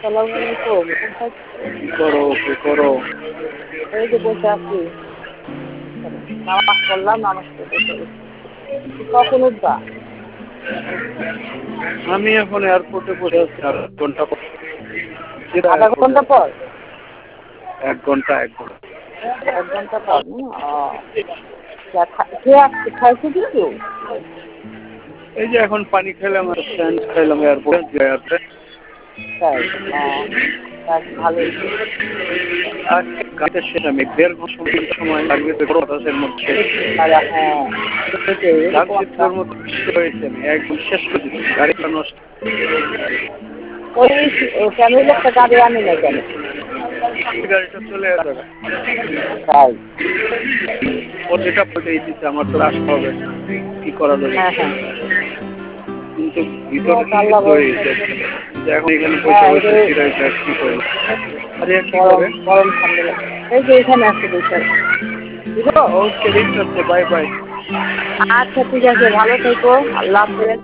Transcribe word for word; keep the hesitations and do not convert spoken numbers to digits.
আসসালামু আলাইকুম। কোথায় কি করো কি করো? এই যে বসে আছি। নামাজ পড়লাম, নামাজ পড়ে বসে গেছি। তুমি কখন উঠবা? আমি এখন এয়ারপোর্টে বসে আছি আর এক ঘন্টা পর। সিধা আধা এয়ারপোর্টে ঘন্টা পর? এক ঘন্টা এক ঘন্টা এক ঘন্টা পর না? ও, যা খা- কে আসছে? খাইছে কিছু? এই যে এখন পানি খেলাম আর স্যান্ডউইচ খাইলাম এয়ারপোর্টে এয়ারপোর্টে। তাই? ও, যাক ভালোই। আর গাড়িতে শেষ আমি দেড় ঘন্টা সময় লাগবে তো বাতাসের মধ্যে। আর হ্যাঁ, সেটাই এরকম একটা। রামচিত্রর মতো বৃষ্টি হয়েছে, আমি একদম শেষ করে দিচ্ছি গাড়িটা নষ্ট। ওই ফ্যামিলির একটা গাড়ি আনি না কেন? গাড়িটা চলে যাবে, তাই? পত্রিকা পড়েই দিচ্ছে, আমার তো আসতে হবে, কি করা যাবে। হ্যাঁ হ্যাঁ, কিন্তু ভিতরে যাক আল্লাহ নিষিদ্ধ হয়ে ভরসা। যাচ্ছে, যে এখন এখানে বসে হ্যাঁ, এই বসে যে চিরাইটা কি করে। আরে কি গরম করে? গরম ঠান্ডা লাগে। এই যে এখানে আছে বসে আছে। বুঝলো? ওকে, ঠিক আছে, বাই বাই। আচ্ছা ঠিক আছে, ভালো থেকো। আল্লাহ হাফেজ।